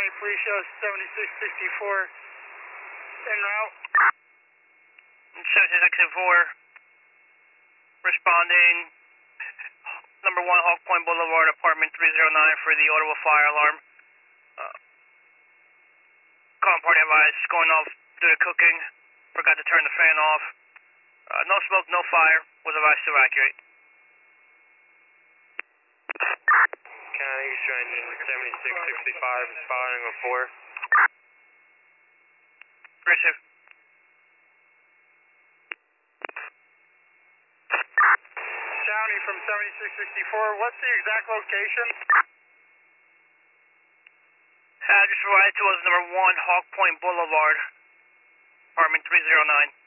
County, please show 7664 en route. 7664, responding, number 1 Hawk Point Boulevard, apartment 309 for the Ottawa fire alarm. Calling party advice, going off due to cooking, forgot to turn the fan off. No smoke, no fire, was advised to evacuate. County, Eastern Engine 7665, responding on 4. Receive. County from 7664, what's the exact location? Just provided to us number 1 Hawk Point Boulevard, apartment 309.